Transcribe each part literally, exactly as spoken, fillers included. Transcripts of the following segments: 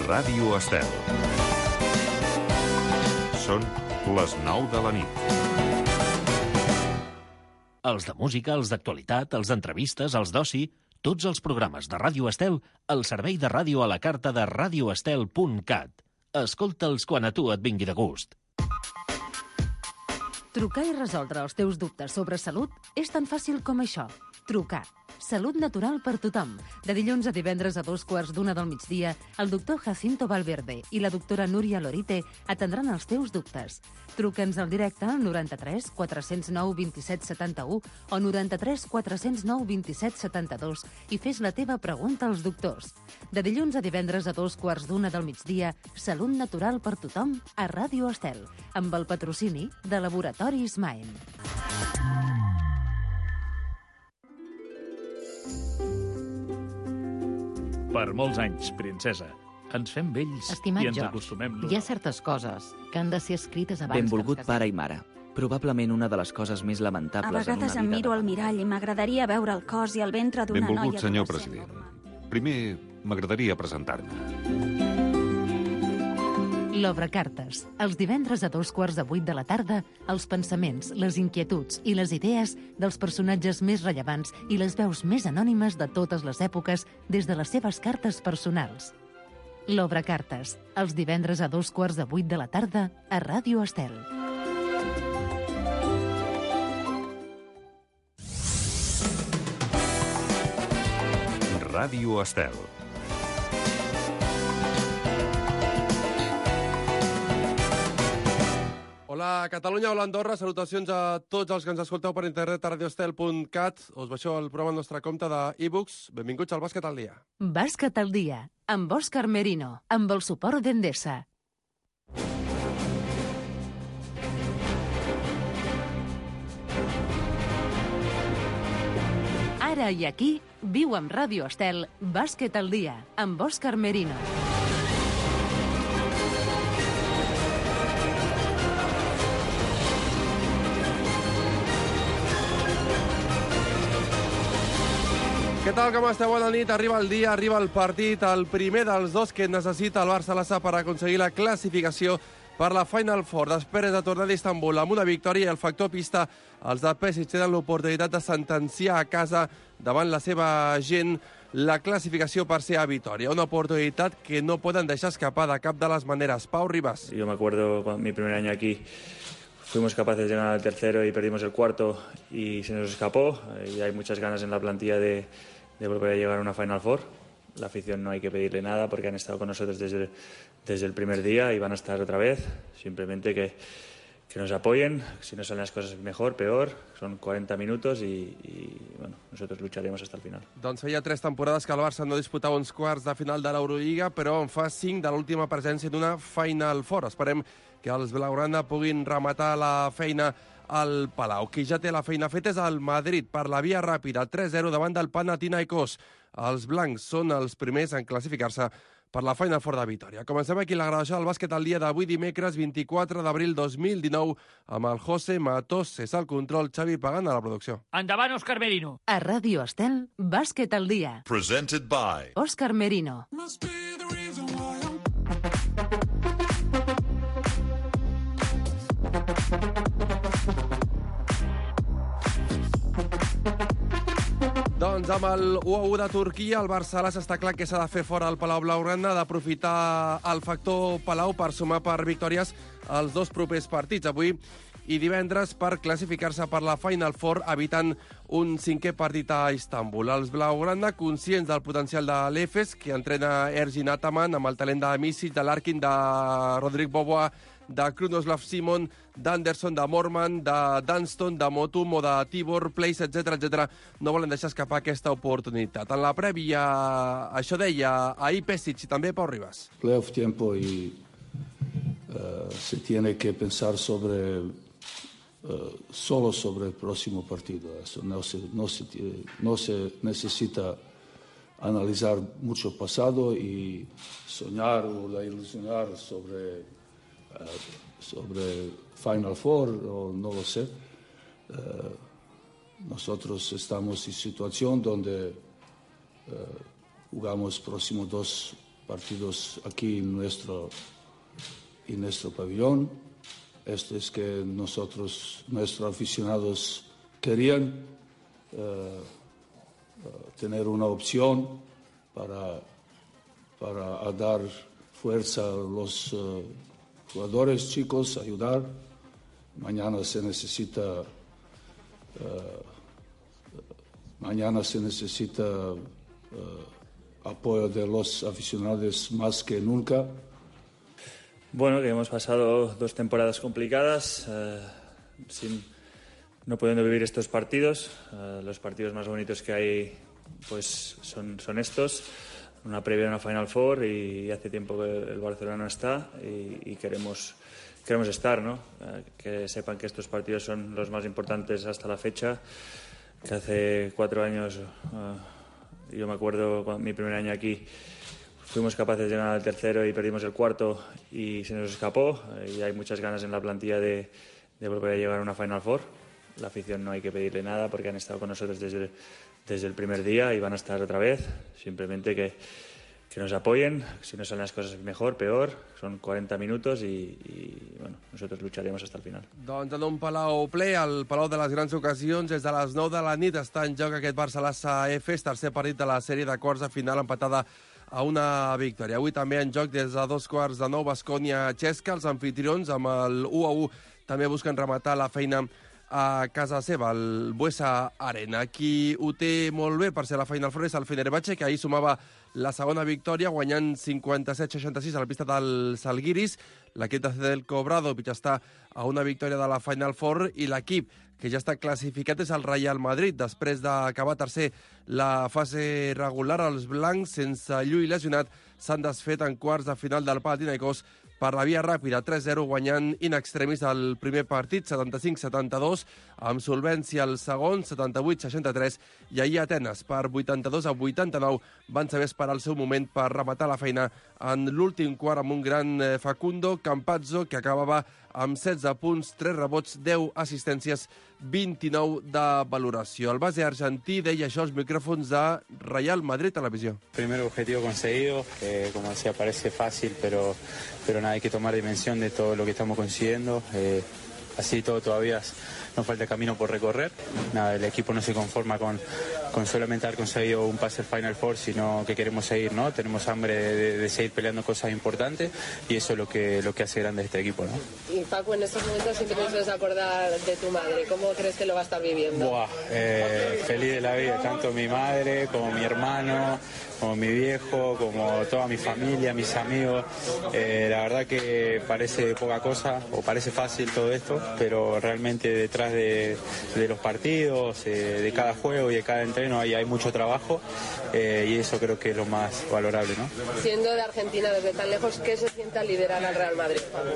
Ràdio Estel. Són les nou de la nit. Els de música, els d'actualitat, els d'entrevistes, els d'oci, tots els programes de Ràdio Estel al servei de ràdio a la carta de radioestel punt cat. Escolta'ls quan a tu et vingui de gust. Trucar i resoldre els teus dubtes sobre salut és tan fàcil com això. Trucar. Salut natural per tothom. De dilluns a divendres a dos quarts d'una del migdia, el doctor Jacinto Valverde i la doctora Núria Lorite atendran els teus dubtes. Truca'ns al directe al noranta-tres quatre zero nou vint set setanta-u o noranta-tres quatre zero nou vint set setanta-dos i fes la teva pregunta als doctors. De dilluns a divendres a dos quarts d'una del migdia, Salut natural per tothom a Ràdio Estel, amb el patrocini de Laboratoris Maen. Per molts anys, princesa. Ens fem vells Estimat i ens George, acostumem. hi ha certes coses que han de ser escrites abans Benvolgut que ens pare casem. i mare. Probablement una de les coses més A lamentables en vegades una em vida miro de al dona. mirall i m'agradaria veure el cos i el ventre d'una noia... Benvolgut, senyor adolescent president. normal. Primer, m'agradaria presentar-me. L'Obre Cartes. Els divendres a dos quarts de vuit de la tarda, els pensaments, les inquietuds i les idees dels personatges més rellevants i les veus més anònimes de totes les èpoques des de les seves cartes personals. L'Obre Cartes. Els divendres a dos quarts de vuit de la tarda a Ràdio Estel. Ràdio Estel. Hola Catalunya, hola Andorra, salutacions a tots els que ens escolteu per internet a radioestel punt cat. Us baixeu el programa al nostre compte d'e-books. Benvinguts al Bàsquet al dia. Bàsquet al dia, amb Òscar Merino, amb el suport d'Endesa. Ara i aquí, viu amb Ràdio Estel, Bàsquet al dia, amb Òscar Merino. Què tal, com esteu? Bona nit. Arriba el dia, arriba el partit, el primer dels dos que necessita el Barça-Lassa per aconseguir la classificació per la Final Four. Després de tornar d'Istanbul amb una victòria i el factor pista, els de Pesic tenen l'oportunitat de sentenciar a casa davant la seva gent la classificació per ser a Vitòria. Una oportunitat que no poden deixar escapar de cap de les maneres. Pau Ribas. Yo me acuerdo cuando mi primer año aquí fuimos capaces de ganar el tercero y perdimos el cuarto y se nos escapó. Y hay muchas ganas en la plantilla de, de volver a llegar a una Final Four. La afición no hay que pedirle nada porque han estado con nosotros desde, desde el primer día y van a estar otra vez. Simplemente que, que nos apoyen. Si no salen las cosas mejor, peor. Son cuarenta minutos y, y bueno, nosotros lucharemos hasta el final. Doncs feia tres temporades que el Barça no disputava uns quarts de final de l'Eurolliga, però en fa cinc de l'última presència d'una Final Four. Esperem que els blaugrana puguin rematar la feina al Palau. Qui ja té la feina feta és el Madrid per la via ràpida, tres zero davant del Panathinaikos. Els blancs són els primers en classificar-se per la Final Four de Vitòria. Comencem aquí la gravació del bàsquet al dia d'avui, dimecres vint-i-quatre d'abril dos mil dinou, amb el José Matos, és el control, Xavi Pagant a la producció. Endavant, Òscar Merino. A Ràdio Estel, Bàsquet al dia. Presented by Òscar Merino. Doncs amb el u a u de Turquia, el Barça-Lassa està clar que s'ha de fer fora al Palau Blaugrana, d'aprofitar el factor Palau per sumar per victòries els dos propers partits, avui i divendres, per classificar-se per la Final Four, evitant un cinquè partit a Istanbul. Els blaugrana, conscients del potencial de l'Efes, que entrena Ergin Ataman, amb el talent de Misic, de Larkin, de Rodrigue Bobois, de Krunoslav Simon, d'Anderson, de Morman, de Dunston, de Motum o de Tibor, Place, etcètera, etcètera. No volen deixar escapar aquesta oportunitat. En la prèvia, això deia ahir Pesic i també Pau Ribas. Playoff tiempo y uh, se tiene que pensar sobre uh, solo sobre el próximo partido. Eso no se, no se, no se necesita analizar mucho pasado y soñar o ilusionar sobre Uh, sobre Final Four, o no lo sé. Uh, nosotros estamos en situación donde uh, jugamos próximos dos partidos aquí en nuestro, en nuestro pabellón. Esto es que nosotros, nuestros aficionados querían uh, uh, tener una opción para, para dar fuerza a los uh, jugadores chicos, ayudar. Mañana se necesita uh, mañana se necesita uh, apoyo de los aficionados más que nunca. Bueno, que hemos pasado dos temporadas complicadas, uh, sin, no pudiendo vivir estos partidos. Uh, los partidos más bonitos que hay pues son, son estos. Una previa a una Final Four y hace tiempo que el Barcelona no está y, y queremos, queremos estar, ¿no? Uh, que sepan que estos partidos son los más importantes hasta la fecha, que hace cuatro años, uh, yo me acuerdo cuando, mi primer año aquí, fuimos capaces de llegar al tercero y perdimos el cuarto y se nos escapó uh, y hay muchas ganas en la plantilla de, de volver a llegar a una Final Four. La afición no hay que pedirle nada porque han estado con nosotros desde, desde el primer día y van a estar otra vez. Simplemente que, que nos apoyen. Si no salen las cosas mejor, peor. Son cuarenta minutos i, i bueno, nosotros lucharemos hasta el final. Doncs en un Palau ple, el Palau de les Grans Ocasions, des de les nou de la nit està en joc aquest Barça-Lassa Efes, tercer partit de la sèrie de quarts de final empatada a una victòria. Avui també en joc des de dos quarts de nou Baskonia-Xesca. Els anfitrions amb el u a u també busquen rematar la feina a casa seva, el Buesa Arena. Qui ho té molt bé per ser la Final Four és el Fenerbahce, que ahir sumava la segona victòria, guanyant cinquanta-set seixanta-sis a la pista del Zalgiris. L'equip de Zeljko Obradovic està a una victòria de la Final Four i l'equip que ja està classificat és el Real Madrid. Després d'acabar tercer la fase regular, els blancs, sense Llull lesionat, s'han desfet en quarts de final del Panathinaikos per la via ràpida, tres zero, guanyant in extremis el primer partit, setanta-cinc setanta-dos, amb solvència el segon, setanta-vuit seixanta-tres, i ahir Atenes, per vuitanta-dos a vuitanta-nou, van saber esperar el seu moment per rematar la feina en l'últim quart amb un gran Facundo Campazzo, que acabava amb setze punts, tres rebots, deu assistències, vint-i-nou de valoració. El base argentí deia això als micròfons de Real Madrid Televisió. Primer objetivo conseguido, que como decía parece fácil, pero, pero nada, hay que tomar dimensión de todo lo que estamos consiguiendo. Eh, así todo todavía nos falta camino por recorrer. Nada, el equipo no se conforma con, con solamente haber conseguido un pase al Final Four, sino que queremos seguir, ¿no? Tenemos hambre de, de seguir peleando cosas importantes y eso es lo que, lo que hace grande este equipo, ¿no? Y Paco, en estos momentos siempre te sueles acordar de tu madre. ¿Cómo crees que lo va a estar viviendo? Buah, eh, feliz de la vida, tanto mi madre como mi hermano, como mi viejo, como toda mi familia, mis amigos. Eh, la verdad que parece poca cosa o parece fácil todo esto, pero realmente detrás de, de los partidos, eh, de cada juego y de cada entreno hay, hay mucho trabajo eh, y eso creo que es lo más valorable, ¿no? Siendo de Argentina desde tan lejos, ¿qué se siente al liderar al Real Madrid, Paco?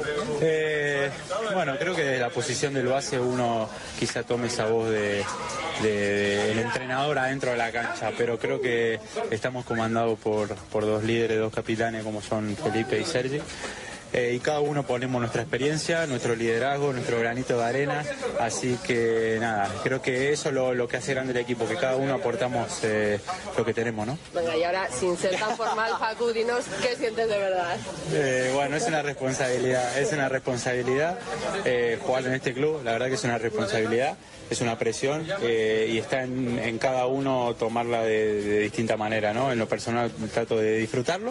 Eh, bueno, creo que de la posición del base uno quizá tome esa voz de, de, de el entrenador adentro de la cancha, pero creo que estamos comandados por, por dos líderes, dos capitanes como son Felipe y Sergi. Eh, y cada uno ponemos nuestra experiencia, nuestro liderazgo, nuestro granito de arena, así que nada, creo que eso es lo, lo que hace grande el equipo, que cada uno aportamos eh, lo que tenemos, ¿no? Venga, y ahora, sin ser tan formal, Facu, dinos qué sientes de verdad. Eh, bueno, es una responsabilidad, es una responsabilidad eh, jugar en este club, la verdad que es una responsabilidad. Es una presión eh, y está en, en cada uno tomarla de, de distinta manera, ¿no? En lo personal trato de disfrutarlo,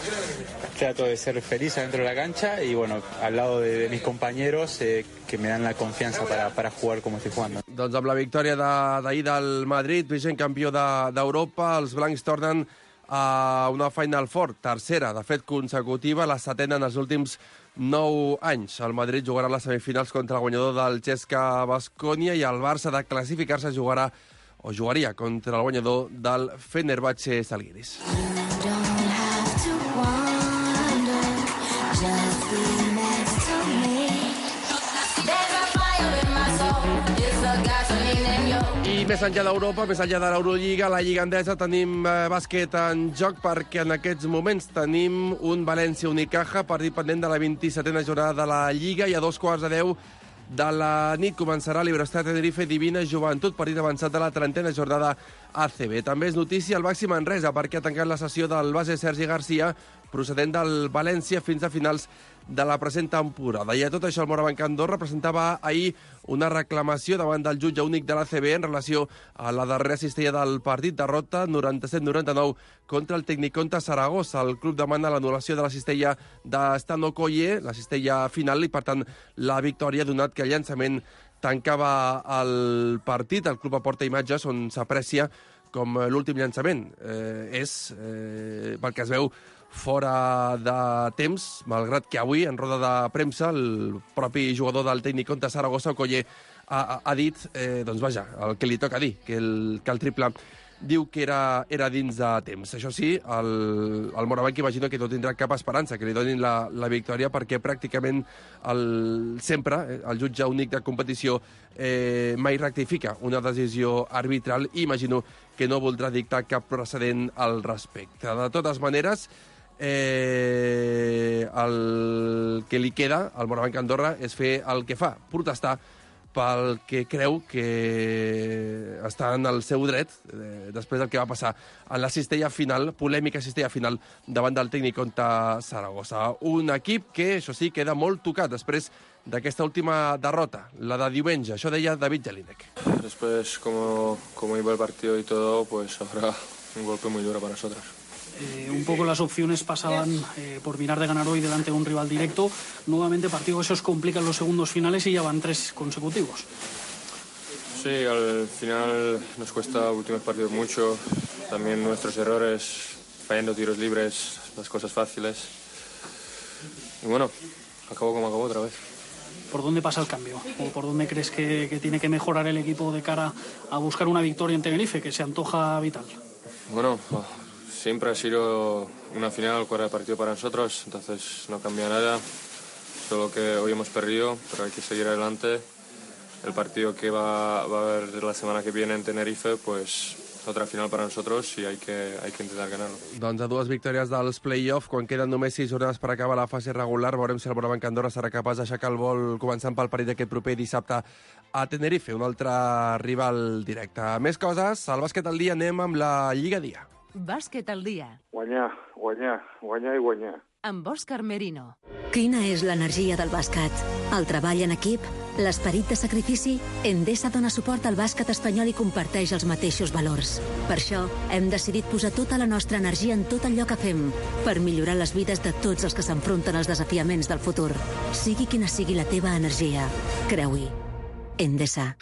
trato de ser feliz adentro de la cancha y, bueno, al lado de, de mis compañeros eh, que me dan la confianza para, para jugar como estoy jugando. Doncs amb la victòria d'ahir de, del Madrid, vigent campió d'Europa, de, els blancs tornen a una Final Four, tercera, de fet consecutiva, la setena en els últims nou anys. El Madrid jugarà les semifinals contra el guanyador del Xesca Baskonia i el Barça, de classificar-se, jugarà o jugaria contra el guanyador del Fenerbahce Zalgiris. I més enllà d'Europa, més enllà de l'Eurolliga, la Lliga Endesa, tenim eh, bàsquet en joc perquè en aquests moments tenim un València-Unicaja, partit pendent de la vint-i-setena jornada de la Lliga, i a dos quarts de deu de la nit començarà l'Iberostar Tenerife Divina Joventut, partit avançat de la trentena jornada A C B. També és notícia el Baxi Manresa, perquè ha tancat la sessió del base Sergi Garcia, procedent del València, fins a finals de la present temporada. I a tot això el Morabanc Andorra presentava ahir una reclamació davant del jutge únic de l'A C B en relació a la darrera cistella del partit, derrota noranta-set noranta-nou contra el Tecniconta Saragossa. El club demana l'anul·lació de la cistella d'Estano Colle, la cistella final, i per tant la victòria, donat que el llançament tancava el partit. El club aporta imatges on s'aprecia com l'últim llançament. Eh, és, eh, pel que es veu, fora de temps, malgrat que avui, en roda de premsa, el propi jugador del Tecniconta Saragossa, Okoye, ha, ha dit, eh, doncs vaja, el que li toca dir, que el, que el triple diu que era, era dins de temps. Això sí, el, el Morabanc imagino que no tindrà cap esperança que li donin la, la victòria, perquè pràcticament el, sempre eh, el jutge únic de competició eh, mai rectifica una decisió arbitral i imagino que no voldrà dictar cap precedent al respecte. De totes maneres, Eh, el que li queda al Morabanc Andorra és fer el que fa, protestar pel que creu que està en el seu dret, eh, després del que va passar en la cistella final, polèmica cistella final, davant del Tecniconta Saragossa. Un equip que, això sí, queda molt tocat després d'aquesta última derrota, la de diumenge. Això deia David Jelinek. Después, como, como iba el partido y todo, pues habrá un golpe muy duro para nosotros. Eh, un poco las opciones pasaban eh, por mirar de ganar hoy delante de un rival directo. Nuevamente partido que se os complica en los segundos finales y ya van tres consecutivos. Sí, al final nos cuesta últimos partidos mucho. También nuestros errores, fallando tiros libres, las cosas fáciles. Y bueno, acabó como acabó otra vez. ¿Por dónde pasa el cambio? ¿O por dónde crees que, que tiene que mejorar el equipo de cara a buscar una victoria en Tenerife, que se antoja vital? Bueno, siempre ha sido una final, cuarto partido para nosotros, entonces no cambia nada. Solo que hoy hemos perdido, pero hay que seguir adelante. El partido que va, va a haber la semana que viene en Tenerife, pues otra final para nosotros y hay que, hay que intentar ganarlo. Doncs a dues victòries dels play-off, quan queden només sis jornades per acabar la fase regular, veurem si el Morabanc Andorra serà capaç d'aixecar el vol començant pel partit d'aquest proper dissabte a Tenerife, un altre rival directe. Més coses, al bàsquet al dia anem amb la Lliga Dia. Bàsquet al dia. Guanyar, guanyar, guanyar i guanyar. Amb Òscar Merino. Quina és l'energia del bàsquet? El treball en equip? L'esperit de sacrifici? Endesa dona suport al bàsquet espanyol i comparteix els mateixos valors. Per això, hem decidit posar tota la nostra energia en tot allò que fem, per millorar les vides de tots els que s'enfronten als desafiaments del futur. Sigui quina sigui la teva energia, creu-hi. Endesa.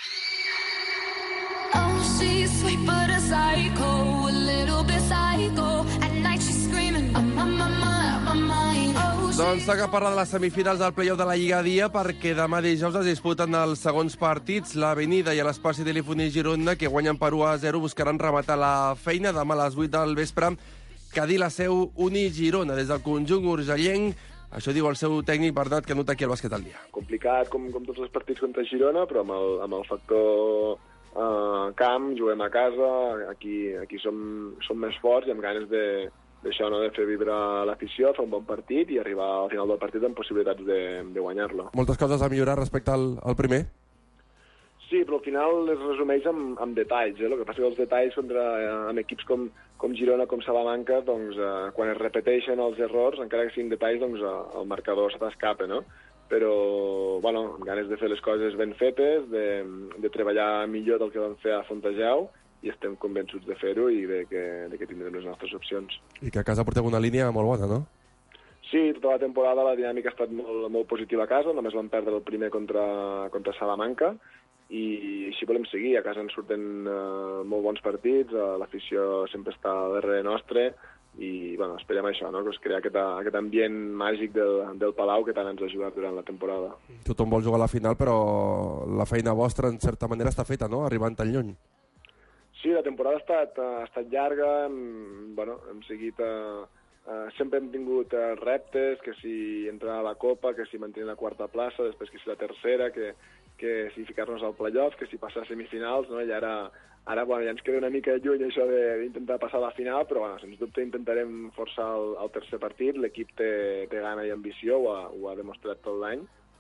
Oh, she's sweet but a psycho, a little bit psycho. At night she's screaming, I'm on my mind, my mind. Oh, doncs toca parlar de les semifinals del play-off de la Lliga Dia, perquè demà dijous es disputen els segons partits. L'Avenida i l'Espai Telefonia Girona, que guanyen per u a zero, buscaran rematar la feina demà a les vuit del vespre. Cadí la seu Uni Girona, des del conjunt urgellenc. Això diu el seu tècnic, Bernat Canut, aquí al Bàsquet al dia. Complicat, com, com tots els partits contra Girona, però amb el, amb el factor Uh, camp, juguem a casa, aquí, aquí som, som més forts i amb ganes de, d'això, no? De fer vibrar l'afició, fer un bon partit i arribar al final del partit amb possibilitats de, de guanyar-lo. Moltes coses a millorar respecte al, al primer? Sí, però al final es resumeix amb, amb detalls. Eh? El que passa que els detalls contra, eh, amb equips com, com Girona, com Salamanca, doncs, eh, quan es repeteixen els errors, encara que siguin detalls, doncs, eh, el marcador se t'escapa, no? Però, bueno, amb ganes de fer les coses ben fetes, de, de treballar millor del que vam fer a Fontejau, i estem convençuts de fer-ho i de que, de que tindrem les nostres opcions. I que a casa porteu una línia molt bona, no? Sí, tota la temporada la dinàmica ha estat molt, molt positiva a casa, només vam perdre el primer contra, contra Salamanca, i així volem seguir. A casa ens surten uh, molt bons partits, uh, l'afició sempre està darrere nostre, i bueno, esperem això, no? Que es crea aquest, aquest ambient màgic del, del Palau que tant ens ha ajudat durant la temporada. Tothom vol jugar a la final, però la feina vostra en certa manera està feta, no? Arribant tan lluny. Sí, la temporada ha estat, ha estat llarga, hem, bueno, hem seguit... Uh, uh, sempre hem tingut uh, reptes, que si entrar a la Copa, que si mantenir la quarta plaça, després que si la tercera, que, que si ficar-nos al playoff, que si passar a semifinals, no? I ara... Ara bueno, ja ens queda una mica lluny això d'intentar passar a la final, però bueno, sens dubte intentarem forçar el, el tercer partit. L'equip té, té gana i ambició, ho ha, ho ha demostrat tot l'any,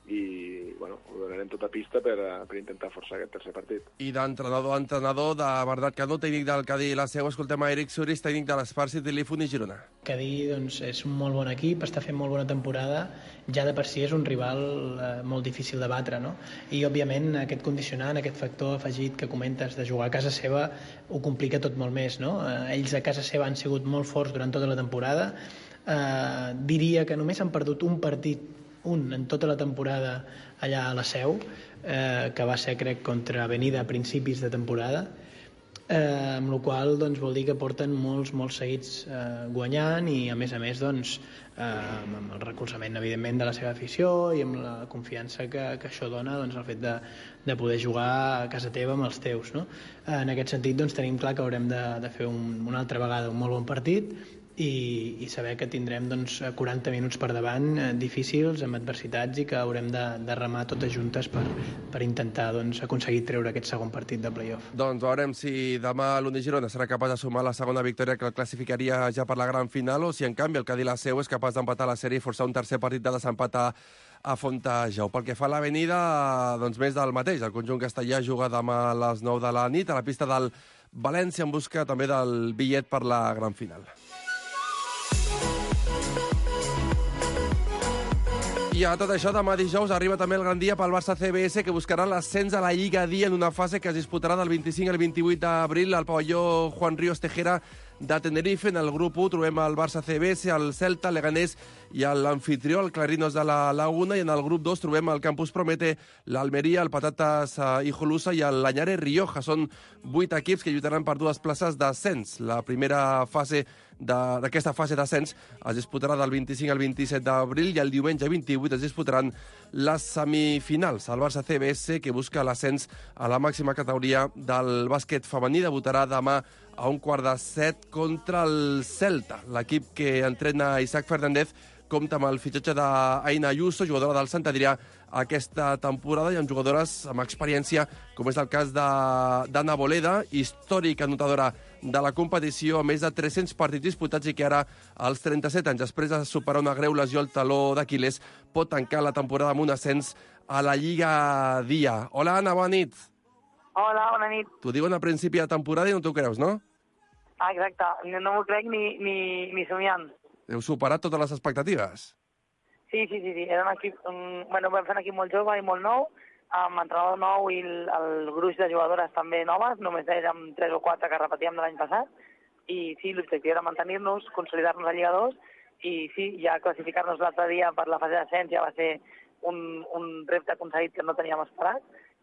i bueno, ho donarem tota pista per, per intentar forçar aquest tercer partit. I d'entrenador a entrenador, de Bernat Cano, tècnic del Cadí la Seu, escoltem a Eric Suris, tècnic de l'Esparci, Tilífon i Girona. Cadí doncs, és un molt bon equip, està fent molt bona temporada, ja de per si és un rival eh, molt difícil de batre, no? I òbviament aquest condicionant, aquest factor afegit que comentes de jugar a casa seva ho complica tot molt més, no? Eh, ells a casa seva han sigut molt forts durant tota la temporada, eh, diria que només han perdut un partit un en tota la temporada allà a la Seu, eh, que va ser, crec, contra Avenida a principis de temporada, eh, amb la qual cosa doncs, vol dir que porten molts, molts seguits eh, guanyant i, a més a més, doncs, eh, amb el recolzament, evidentment, de la seva afició i amb la confiança que, que això dona, doncs, el fet de, de poder jugar a casa teva amb els teus, no? Eh, en aquest sentit, doncs, tenim clar que haurem de, de fer un, una altra vegada un molt bon partit, I, i saber que tindrem doncs, quaranta minuts per davant eh, difícils, amb adversitats i que haurem de, de remar totes juntes per, per intentar doncs, aconseguir treure aquest segon partit de play-off. Doncs veurem si demà l'Uni Girona serà capaç de sumar la segona victòria que el classificaria ja per la gran final o si en canvi el Cadí la Seu és capaç d'empatar la sèrie i forçar un tercer partit de desempat a, a Fontejau. Pel que fa a l'Avenida, doncs més del mateix. El conjunt castellà juga demà a les nou de la nit a la pista del València en busca també del bitllet per la gran final. I a tot això, demà dijous arriba també el gran dia pel Barça C B S, que buscarà l'ascens a la Lliga D en una fase que es disputarà del vint-i-cinc al vint-i-vuit d'abril al pavelló Juan Ríos Tejera de Tenerife. En el grup u trobem el Barça C B S, el Celta, Leganés i l'anfitrió, el Clarinos de la Laguna, i en el grup dos trobem el Campus Promete, l'Almeria, el Patatas Hijolusa i el Lañare Rioja. Són vuit equips que lluitaran per dues places d'ascens. La primera fase d'aquesta fase d'ascens es disputarà del vint-i-cinc al vint-i-set d'abril i el diumenge vint-i-vuit es disputaran les semifinals. El Barça C B S, que busca l'ascens a la màxima categoria del bàsquet femení, debutarà demà a un quart de set contra el Celta. L'equip que entrena Isaac Fernández compta amb el fitxatge d'Aina Ayuso, jugadora del Sant Adrià, aquesta temporada, i amb jugadores amb experiència, com és el cas d'Anna Boleda, històrica anotadora de la competició, a més de tres-cents partits disputats i que ara, als trenta-set anys, després de superar una greu lesió al taló d'Aquiles, pot tancar la temporada amb un ascens a la Lliga Dia. Hola, Anna, bona nit. Hola, bona nit. T'ho diuen a principi de temporada i no t'ho creus, no? Ah, exacte. No, no m'ho crec ni, ni, ni somiant. Heu superat totes les expectatives? Sí, sí, sí, sí. Era un equip, un, bueno, vam fer un equip molt jove i molt nou, amb entrenador nou i el, el gruix de jugadores també noves, només érem tres o quatre que repetíem de l'any passat, i sí, l'objectiu era mantenir-nos, consolidar-nos a Lliga dos, i sí, ja classificar-nos l'altre dia per la fase d'ascens ja va ser un, un repte aconseguit que no teníem esperat,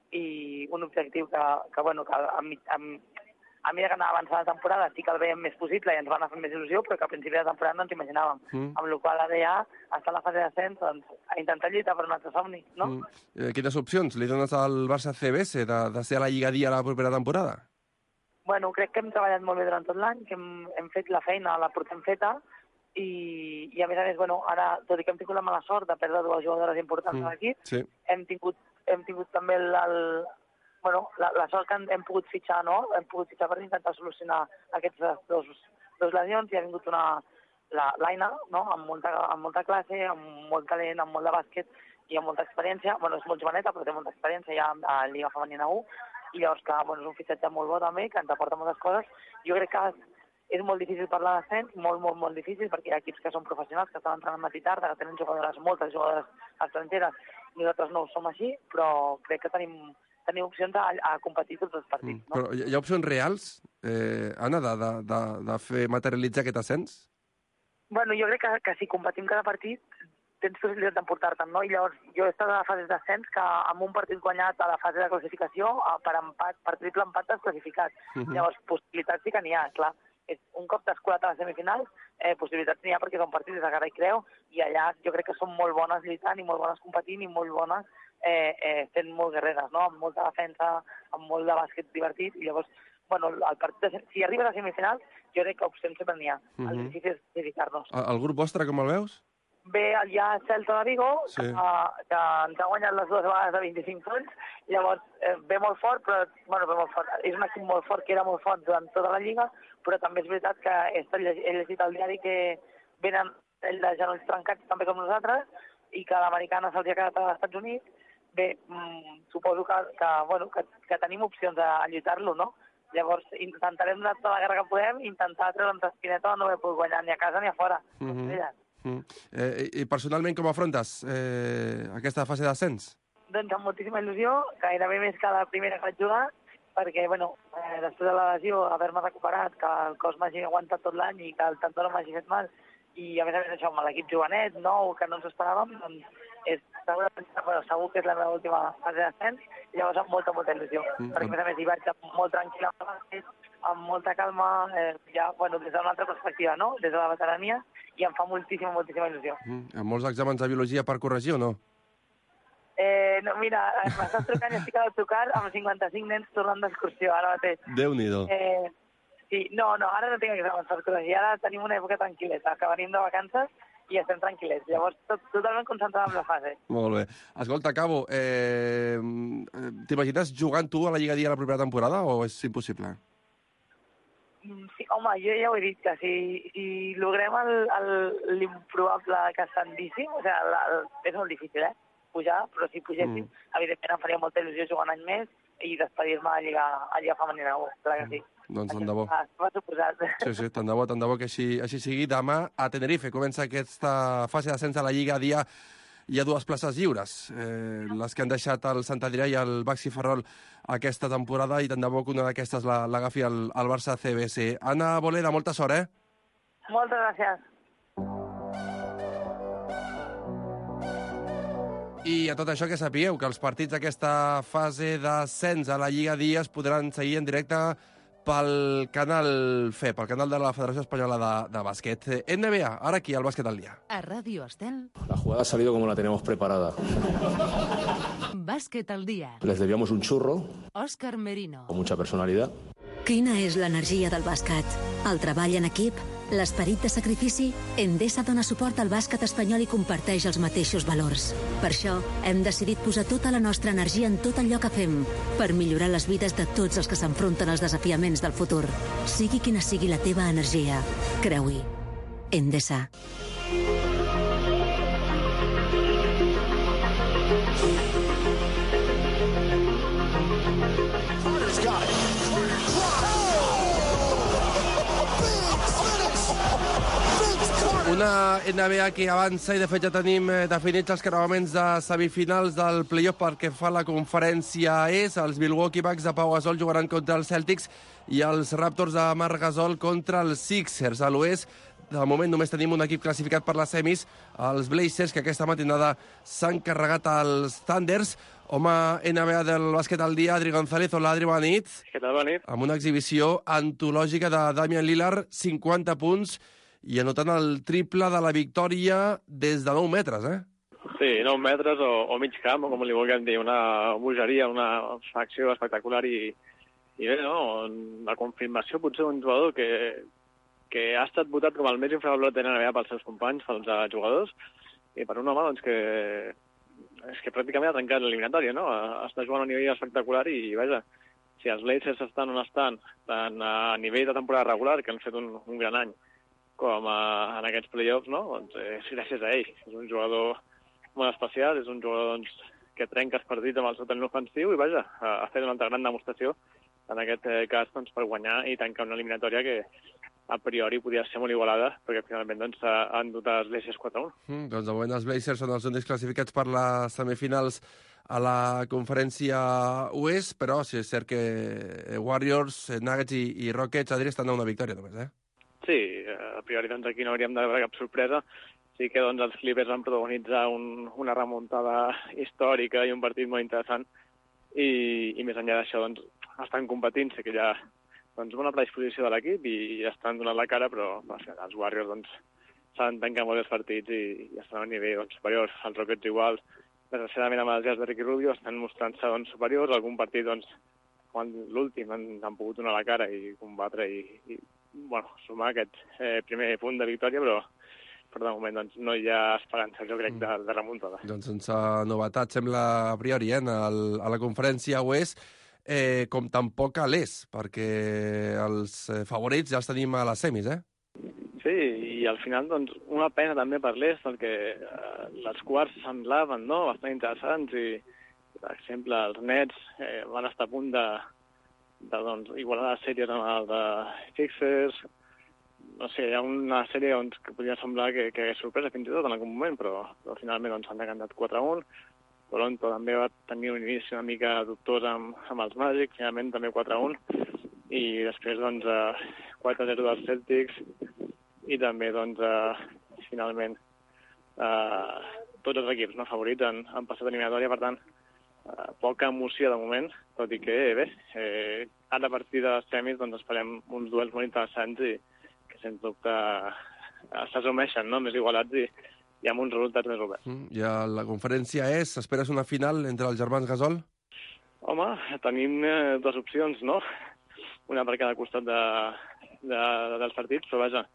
i un objectiu que, que bueno, que a, a, a mesura que anava avançant la temporada sí que el veiem més possible i ens van fer més il·lusió, però que a principi de temporada no ens imaginàvem. Mm. Amb la qual cosa ara ja, estar a la fase d'ascens, doncs, a intentar lluitar per un altre somni, no? Mm. Eh, quines opcions li dones al Barça C B S de, de ser a la Lliga Dia la propera temporada? Bueno, crec que hem treballat molt bé durant tot l'any, que hem, hem fet la feina, la portem feta, i, i a més a més, bueno, ara, tot i que hem tingut la mala sort de perdre dues jugadores importants mm. a l'equip, sí. hem, tingut, hem tingut també el, el, bueno, la, la sort que hem, hem pogut fitxar, no? Hem pogut fitxar per intentar solucionar aquestes dos, dos lesions i ha vingut una, la, l'Aina, no? Amb molta, amb molta classe, amb molt talent, amb molt de bàsquet i amb molta experiència. Bueno, és molt joveneta, però té molta experiència ja a Lliga Femenina u, i llavors, clar, bueno, és un fitxatge molt bo també, que ens aporta moltes coses. Jo crec que és molt difícil parlar d'ascens, molt, molt, molt difícil, perquè hi ha equips que són professionals, que estan entrenant matí i tarda, que tenen jugadores, moltes jugadores estrangeres. Nosaltres no som així, però crec que tenim, tenim opcions a, a competir tots els partits. Mm. No? Però hi ha opcions reals, eh, Anna, de, de, de, de fer materialitzar aquest ascens? Bueno, jo crec que, que si competim cada partit tens possibilitat d'emportar-te'n, no? I llavors jo he estat a la fase d'ascens que amb un partit guanyat a la fase de classificació, per empat, per triple empat t'has classificat. Uh -huh. Llavors, possibilitats sí que n'hi ha, clar. Un cop t'has colat a les semifinals, eh, possibilitats n'hi ha perquè són partits de cara i creu, i allà jo crec que són molt bones lluitant i molt bones competint i molt bones eh, eh, fent molt guerreres, no? Amb molta defensa, amb molt de bàsquet divertit, i llavors, bueno, el partit de, si arribes a semifinals, jo crec que opcions sempre n'hi ha. Uh -huh. El difícil és dedicar-nos. El, el grup vostre, com el veus? Ve ja Celta de Vigo, sí. que, que ens ha guanyat les dues vegades de vint-i-cinc punts, llavors eh, ve molt fort, però bueno, ve molt fort. És un equip molt fort, que era molt fort durant tota la Lliga, però també és veritat que he llegit al diari que venen ells de genolls trencats també com nosaltres, i que l'americana se'ls ha quedat als Estats Units, bé, mm, suposo que, que, bueno, que, que tenim opcions a, a lluitar-lo, no? Llavors, intentarem donar tota la guerra que podem, intentar treure'ns l'espineta on no he pogut guanyar ni a casa ni a fora. Mm -hmm. mm. eh, I personalment com afrontes eh, aquesta fase d'ascens? Doncs amb moltíssima il·lusió, gairebé més que la primera que vaig jugar, perquè, bueno, eh, després de la lesió, haver-me recuperat, que el cos m'hagi aguantat tot l'any i que el tendó no m'hagi fet mal, i a més a més això, amb l'equip jovenet, nou, que no ens esperàvem, doncs és, segur, bueno, segur que és la meva última fase d'ascens, i llavors amb molta, molta il·lusió. Mm, perquè, a més a més, hi vaig molt tranquil·la, amb molta calma, eh, ja, bueno, des d'una altra perspectiva, no?, des de la veterania, i em fa moltíssima, moltíssima il·lusió. Mm, amb molts exàmens de biologia per corregir o no? Eh, no, mira, m'estàs trucant i estic a l'autocar amb cinquanta-cinc nens tornant d'excursió, ara mateix. Déu-n'hi-do. Eh, sí, no, no, ara no tinc exàmens per corregir, ara tenim una època tranquil·leta, que venim de vacances i estem tranquil·lets. Llavors, tot, totalment concentrat en la fase. Molt bé. Escolta, Cabo, eh, t'imagines jugant tu a la Lliga Dia la propera temporada o és impossible? Sí, home, jo ja ho he dit, que si, si logrem l'improbable casandíssim, o sigui, la, la, és molt difícil, eh? pujar, però si pugéssim, mm. evidentment em faria molta il·lusió jugar un any més i despedir-me a Lliga, a Lliga Femenina, clar que sí. Mm. Doncs tant de bo. Va suposat. Sí, sí, tant de bo, tant de bo que així, així sigui. Demà a Tenerife comença aquesta fase d'ascens a la Lliga Dia. Hi ha dues places lliures, eh, les que han deixat el Sant Adrià i el Baxi Ferrol aquesta temporada, i tant de bo que una d'aquestes l'agafi el, el Barça C B C. Anna Boleda, molta sort, eh? Moltes gràcies. I a tot això que sapigueu que els partits d'aquesta fase d'ascens a la Lliga Dia es podran seguir en directe pel canal F E, pel canal de la Federació Espanyola de, de Bàsquet. N B A, ara aquí, al Bàsquet al Dia. A Radio Estel. La jugada ha salido como la teníamos preparada. Bàsquet al Dia. Les debíamos un churro. Òscar Merino. Con mucha personalidad. Quina és l'energia del bàsquet? El treball en equip? L'esperit de sacrifici? Endesa dona suport al bàsquet espanyol i comparteix els mateixos valors. Per això, hem decidit posar tota la nostra energia en tot allò que fem, per millorar les vides de tots els que s'enfronten als desafiaments del futur. Sigui quina sigui la teva energia, creu-hi. Endesa. Una N B A que avança i de fet ja tenim definits els creuaments de semifinals del playoff perquè fa la conferència E S. Els Milwaukee Bucks de Pau Gasol jugaran contra els Celtics i els Raptors de Marc Gasol contra els Sixers. A l'oest, de moment només tenim un equip classificat per les semis, els Blazers, que aquesta matinada s'han carregat als Thunders. Home, N B A del bàsquet al dia, Adri González. Hola, Adri, bona nit. Què tal, bona nit? Amb una exhibició antològica de Damian Lillard, cinquanta punts, i anotant el triple de la victòria des de nou metres, eh? Sí, nou metres o, o mig camp, o com li vulguem dir, una bogeria, una acció espectacular i, i bé, no? La confirmació potser d'un jugador que, que ha estat votat com el més infravalorat de N B A pels seus companys, pels jugadors, i per un home, doncs, que és que pràcticament ha trencat l'eliminatòria, no? Està jugant a un nivell espectacular i, vaja, si els Blazers estan on estan, tant a nivell de temporada regular, que han fet un, un gran any, com a, en aquests play-offs, no? Doncs és gràcies a ell. És un jugador molt especial, és un jugador doncs, que trenca els partits amb el seu talent ofensiu i, vaja, ha fet una altra gran demostració en aquest cas doncs, per guanyar i tancar una eliminatòria que a priori podia ser molt igualada, perquè finalment doncs, han dut els Blazers quatre a un. Mm, doncs de moment els Blazers són els únics classificats per les semifinals a la conferència oest, però sí, és cert que Warriors, Nuggets i, i Rockets, Adri, estan a una victòria només, eh? Sí, a priori doncs, aquí no hauríem de veure cap sorpresa. Sí que doncs, els Clippers van protagonitzar un, una remuntada històrica i un partit molt interessant. I, i més enllà d'això, doncs, estan competint. Sé que hi ha doncs, una predisposició de l'equip i estan donant la cara, però els Warriors doncs, s'han tancat molts partits i, i estan a un nivell doncs, superior. Els Rockets igual, desgraciadament amb els Jazz de Ricky Rubio, estan mostrant-se doncs, superiors. Algun partit, doncs, quan l'últim han, han pogut donar la cara i combatre i, i bueno, sumar aquest eh, primer punt de victòria, però, però de moment doncs, no hi ha esperança, jo crec, de, de remuntada. Doncs sense novetat, sembla a priori, eh, el, a la conferència oest, eh, com tampoc a l'est, perquè els favorits ja els tenim a les semis, eh? Sí, i al final, doncs, una pena també per l'est, perquè eh, les quarts semblaven, no?, bastant interessants i, per exemple, els Nets eh, van estar a punt de, de doncs, igualar les sèries amb el de Sixers. No sé, hi ha una sèrie doncs, que podria semblar que, que és sorpresa fins i tot en algun moment, però, però finalment doncs, s'han decantat quatre a un. Toronto també va tenir un inici una mica dubtós amb, amb els Magic, finalment també quatre a un. I després, doncs, eh, quatre a zero dels Celtics i també, doncs, eh, finalment, eh, tots els equips no, favorits han, han passat eliminatòria, per tant, eh, poca emoció de moment, tot i que, bé, eh, ara a partir de les semis doncs, esperem uns duels molt interessants i que, sens dubte, eh, s'assumeixen, no?, més igualats i, i amb uns resultats més oberts. Mm, I a la conferència és, esperes una final entre els germans Gasol? Home, tenim eh, dues opcions, no? Una per cada costat de, de, dels partits, però vaja,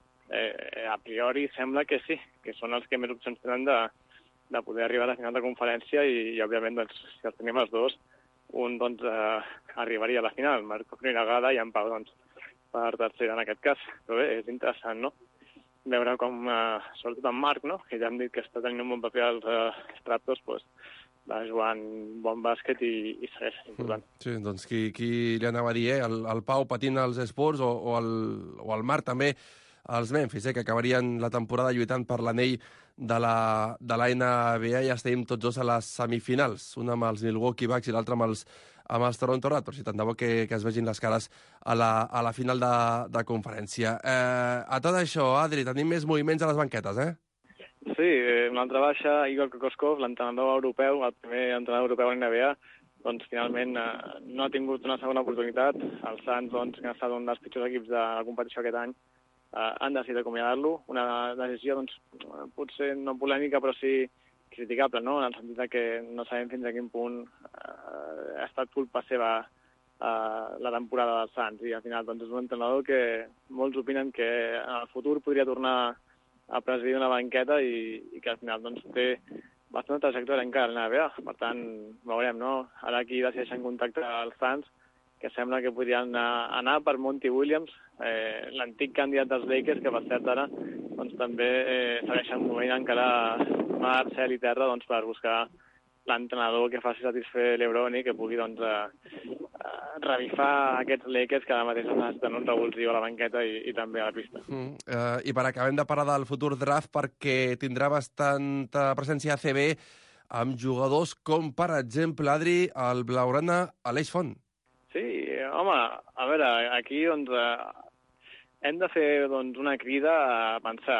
eh, a priori sembla que sí, que són els que més opcions tenen de, de poder arribar a la final de conferència i, i òbviament, doncs, si els tenim els dos, un doncs, eh, arribaria a la final, Marco Niragada i en Pau, doncs, per tercera en aquest cas. Però bé, és interessant, no?, veure com, eh, sobretot en Marc, no?, que ja hem dit que està tenint un bon paper als eh, Raptors, doncs, va jugant bon bàsquet i, i segueix important. Sí, doncs qui, qui li anava a dir, eh? El, el Pau patint els Spurs o, o, el, o el Marc també els Memphis, eh? Que acabarien la temporada lluitant per l'anell de la, de la N B A i estem tots dos a les semifinals, una amb els Milwaukee Bucks i l'altra amb els, amb els Toronto Raptors, i tant de bo que, que es vegin les cares a la, a la final de, de conferència. Eh, a tot això, Adri, tenim més moviments a les banquetes, eh? Sí, eh, una altra baixa, Igor Kokoskov, l'entrenador europeu, el primer entrenador europeu a la N B A, doncs finalment eh, no ha tingut una segona oportunitat. Els Suns, doncs, que han estat un dels pitjors equips de la competició aquest any, eh, han decidit acomiadar-lo. Una decisió, doncs, potser no polèmica, però sí criticable, no?, en el sentit que no sabem fins a quin punt eh, ha estat culpa seva eh, la temporada dels Suns. I al final, doncs, és un entrenador que molts opinen que en el futur podria tornar a presidir una banqueta i, i que al final doncs, té bastanta trajectòria encara a la N B A. Per tant, veurem, no? Ara aquí decideixen contactar els Suns, que sembla que podrien anar, anar per Monty Williams, eh, l'antic candidat dels Lakers, que per cert ara doncs, també eh, segueixen movent encara mar, cel i terra doncs, per buscar l'entrenador que faci satisfer l'Ebron i que pugui doncs, eh, eh, revifar aquests Lakers que ara mateix estan un revulsiu a la banqueta i, i també a la pista. Mm, eh, I per acabar hem de parlar del futur draft perquè tindrà bastanta presència a C B amb jugadors com, per exemple, Adri, el blaugrana Aleix Font. Sí, home, a veure, aquí doncs, eh, hem de fer doncs, una crida a pensar.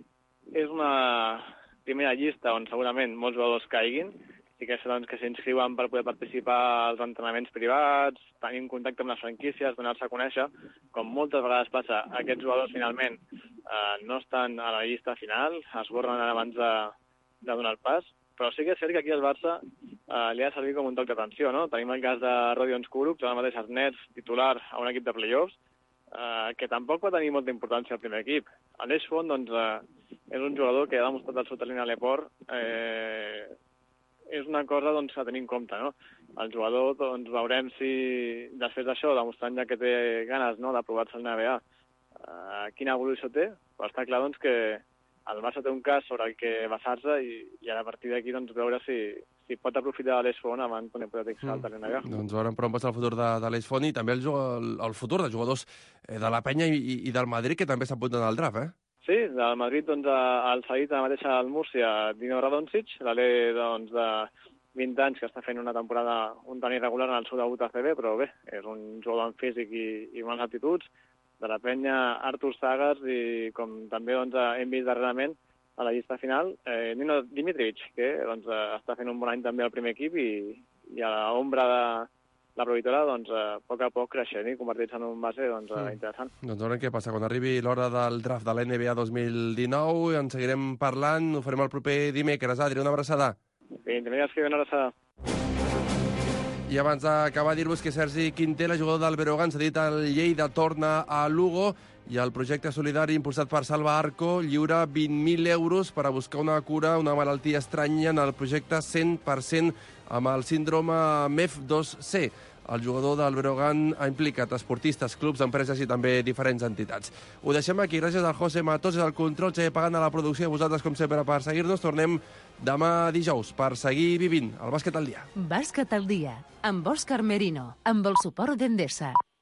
És una primera llista on segurament molts jugadors caiguin, i que, doncs, que s'inscriuen per poder participar als entrenaments privats, tenir un contacte amb les franquícies, donar-se a conèixer, com moltes vegades passa, aquests jugadors finalment eh, no estan a la llista final, es borren abans de, de donar el pas, però sí que és cert que aquí al Barça eh, li ha de servir com un toc d'atenció, no? Tenim el cas de Rodion Skuruc, ara mateix els Nets, titular a un equip de play-offs, eh, que tampoc va tenir molta importància al primer equip. Aleix Font, doncs, eh, és un jugador que ha demostrat el seu talent a l'Eport, eh, és una cosa doncs, a tenir en compte, no? El jugador, doncs, veurem si després d'això, demostrant ja que té ganes, no?, de provar-se al N B A, uh, quina evolució té, però està clar doncs, que el Barça té un cas sobre el que basar-se i, i a partir d'aquí doncs, veure si, si pot aprofitar l'Aleix Font abans d'un hipotétic salt a l'N B A. Mm. Doncs veurem per on passa el futur de, de l'Aleix Font i també el, el, el futur de jugadors de la Penya i, i del Madrid, que també s'apunten al draft, eh? Sí, del Madrid doncs, el seguit ara mateix al Múrcia, Dino Radoncic, l'alè doncs, de vint anys que està fent una temporada un tant irregular en el seu debut a C B, però bé, és un jugador amb físic i, i bones aptituds. De la Penya, Artur Sagars i com també doncs, hem vist darrerament a la llista final, eh, Nino Dimitrievich, que doncs, està fent un bon any també al primer equip i, i a l'ombra de la provitora, doncs, a poc a poc creixent i convertir-se en un base doncs, mm. interessant. Doncs veurem què passa. Quan arribi l'hora del draft de la N B A dos mil dinou, en seguirem parlant, ho farem el proper dimecres. Adri, una abraçada. Fins dimecres que ve una abraçada. I abans d'acabar, dir-vos que Sergi Quintela, jugador del Breogán, s'ha dit el Lleida, torna a Lugo i el projecte solidari impulsat per Salva Arco lliura vint mil euros per a buscar una cura, una malaltia estranya en el projecte cent per cent amb el síndrome M E F dos C. El jugador del Breogán ha implicat esportistes, clubs, empreses i també diferents entitats. Ho deixem aquí. Gràcies al José Matos, al control, Xavier Pagant, a la producció, a vosaltres, com sempre, per seguir-nos. Tornem demà dijous per seguir vivint el bàsquet al dia. Bàsquet al dia, amb Òscar Merino, amb el suport d'Endesa.